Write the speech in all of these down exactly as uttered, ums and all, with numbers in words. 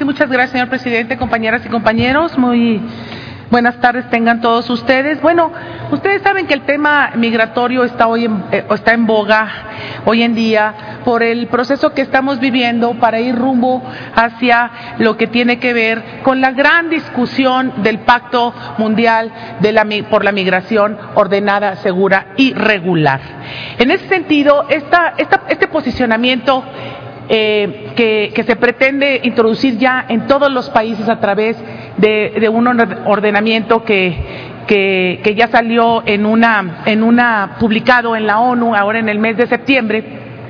Sí, muchas gracias, señor presidente, compañeras y compañeros. Muy buenas tardes tengan todos ustedes. Bueno, ustedes saben que el tema migratorio está hoy en, eh, está en boga hoy en día por el proceso que estamos viviendo para ir rumbo hacia lo que tiene que ver con la gran discusión del Pacto Mundial de la, por la Migración Ordenada, Segura y Regular. En ese sentido, esta, esta, este posicionamiento Eh, que, que se pretende introducir ya en todos los países a través de, de un ordenamiento que, que, que ya salió en una, en una publicado en la ONU ahora en el mes de septiembre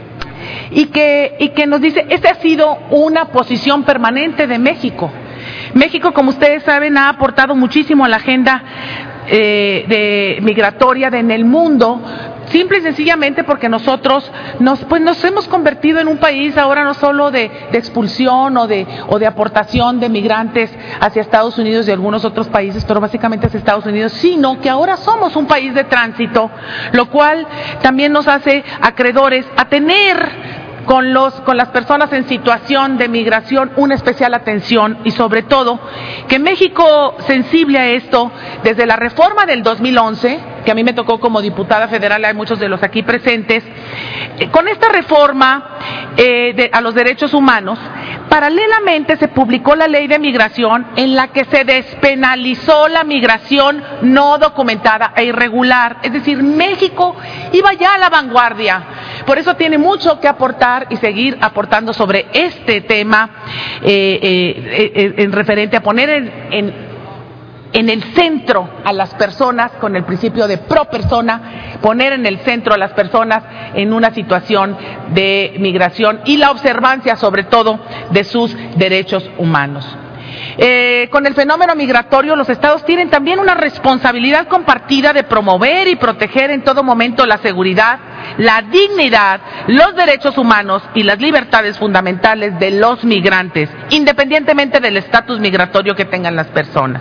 y que, y que nos dice, esta ha sido una posición permanente de México. México, como ustedes saben, ha aportado muchísimo a la agenda eh, de migratoria de, en el mundo, simple y sencillamente porque nosotros nos, pues nos hemos convertido en un país ahora no solo de, de expulsión o de, o de aportación de migrantes hacia Estados Unidos y algunos otros países, pero básicamente hacia Estados Unidos, sino que ahora somos un país de tránsito, lo cual también nos hace acreedores a tener con los con las personas en situación de migración una especial atención y sobre todo que México, sensible a esto, desde la reforma del dos mil once, que a mí me tocó como diputada federal, hay muchos de los aquí presentes, eh, con esta reforma eh, de, a los derechos humanos, paralelamente se publicó la ley de migración en la que se despenalizó la migración no documentada e irregular, es decir, México iba ya a la vanguardia, por eso tiene mucho que aportar y seguir aportando sobre este tema eh, eh, eh, en referente a poner en, en, en el centro a las personas con el principio de pro persona, poner en el centro a las personas en una situación de migración y la observancia sobre todo de sus derechos humanos. Eh, con el fenómeno migratorio, los estados tienen también una responsabilidad compartida de promover y proteger en todo momento la seguridad, la dignidad, los derechos humanos y las libertades fundamentales de los migrantes, independientemente del estatus migratorio que tengan las personas.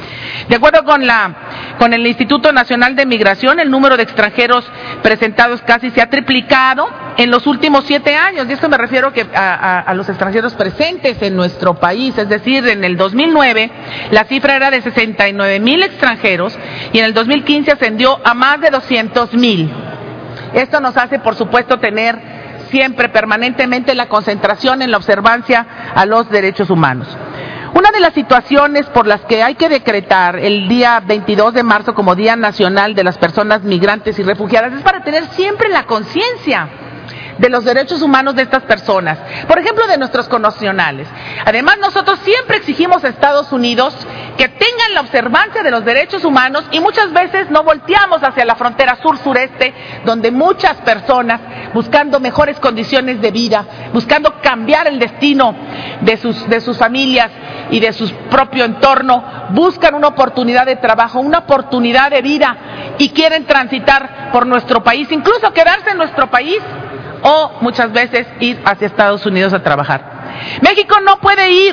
De acuerdo con, la, con el Instituto Nacional de Migración, el número de extranjeros presentados casi se ha triplicado en los últimos siete años, y esto me refiero que a, a, a los extranjeros presentes en nuestro país, es decir, en el dos mil nueve la cifra era de sesenta y nueve mil extranjeros y en el dos mil quince ascendió a más de doscientos mil. Esto nos hace, por supuesto, tener siempre, permanentemente, la concentración en la observancia a los derechos humanos. Una de las situaciones por las que hay que decretar el día veintidós de marzo como Día Nacional de las Personas Migrantes y Refugiadas es para tener siempre la conciencia de los derechos humanos de estas personas, por ejemplo, de nuestros connacionales. Además, nosotros siempre exigimos a Estados Unidos que tengan la observancia de los derechos humanos y muchas veces no volteamos hacia la frontera sur-sureste, donde muchas personas, buscando mejores condiciones de vida, buscando cambiar el destino de sus, de sus familias y de su propio entorno, buscan una oportunidad de trabajo, una oportunidad de vida y quieren transitar por nuestro país, incluso quedarse en nuestro país o muchas veces ir hacia Estados Unidos a trabajar. México no puede ir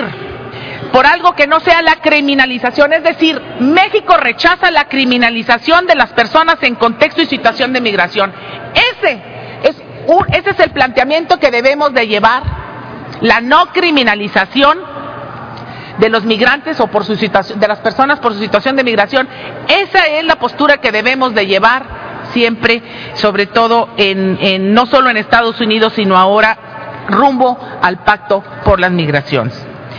por algo que no sea la criminalización, es decir, México rechaza la criminalización de las personas en contexto y situación de migración. Ese es, un, ese es el planteamiento que debemos de llevar, la no criminalización de los migrantes o por su situación, de las personas por su situación de migración. Esa es la postura que debemos de llevar siempre, sobre todo en, en no solo en Estados Unidos, sino ahora rumbo al Pacto por las Migraciones.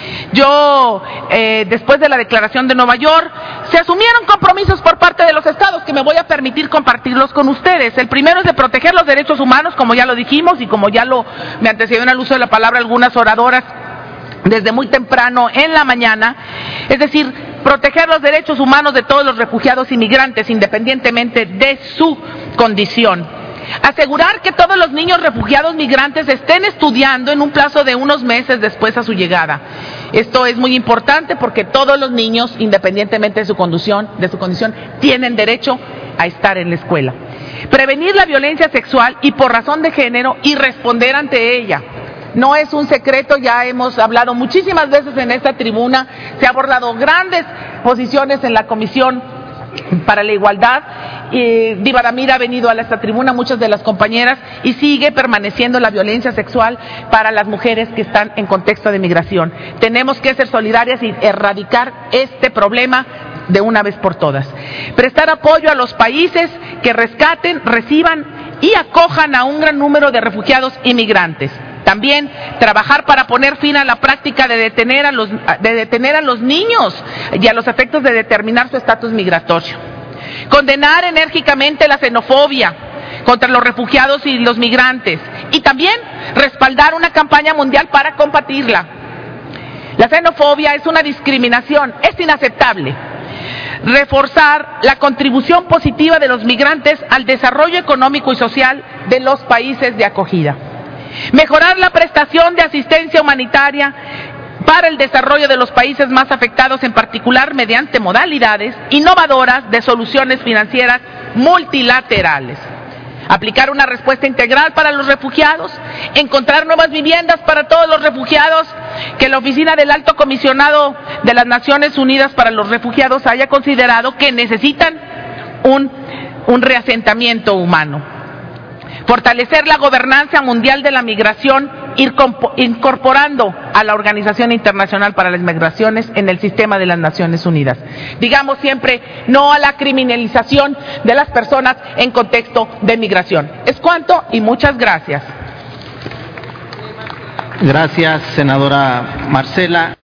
Yo, eh, después de la declaración de Nueva York, se asumieron compromisos por parte de los estados que me voy a permitir compartirlos con ustedes. El primero es de proteger los derechos humanos, como ya lo dijimos y como ya lo me antecedieron al uso de la palabra algunas oradoras desde muy temprano en la mañana, es decir, proteger los derechos humanos de todos los refugiados y migrantes, independientemente de su condición. Asegurar que todos los niños refugiados migrantes estén estudiando en un plazo de unos meses después a su llegada. Esto es muy importante porque todos los niños, independientemente de su condición, de su condición, tienen derecho a estar en la escuela. Prevenir la violencia sexual y por razón de género y responder ante ella. No es un secreto, ya hemos hablado muchísimas veces en esta tribuna, se han abordado grandes posiciones en la Comisión para la igualdad. Eh, Diva Damira ha venido a esta tribuna, muchas de las compañeras, y sigue permaneciendo la violencia sexual para las mujeres que están en contexto de migración. Tenemos que ser solidarias y erradicar este problema de una vez por todas. Prestar apoyo a los países que rescaten, reciban y acojan a un gran número de refugiados y migrantes. También trabajar para poner fin a la práctica de detener a los, de detener a los niños y a los efectos de determinar su estatus migratorio. Condenar enérgicamente la xenofobia contra los refugiados y los migrantes, y también respaldar una campaña mundial para combatirla. La xenofobia es una discriminación, es inaceptable. Reforzar la contribución positiva de los migrantes al desarrollo económico y social de los países de acogida. Mejorar la prestación de asistencia humanitaria para el desarrollo de los países más afectados, en particular mediante modalidades innovadoras de soluciones financieras multilaterales. Aplicar una respuesta integral para los refugiados, encontrar nuevas viviendas para todos los refugiados, que la Oficina del Alto Comisionado de las Naciones Unidas para los Refugiados haya considerado que necesitan un, un reasentamiento humano. Fortalecer la gobernanza mundial de la migración, ir incorporando a la Organización Internacional para las Migraciones en el sistema de las Naciones Unidas. Digamos siempre no a la criminalización de las personas en contexto de migración. Es cuanto y muchas gracias. Gracias, senadora Marcela.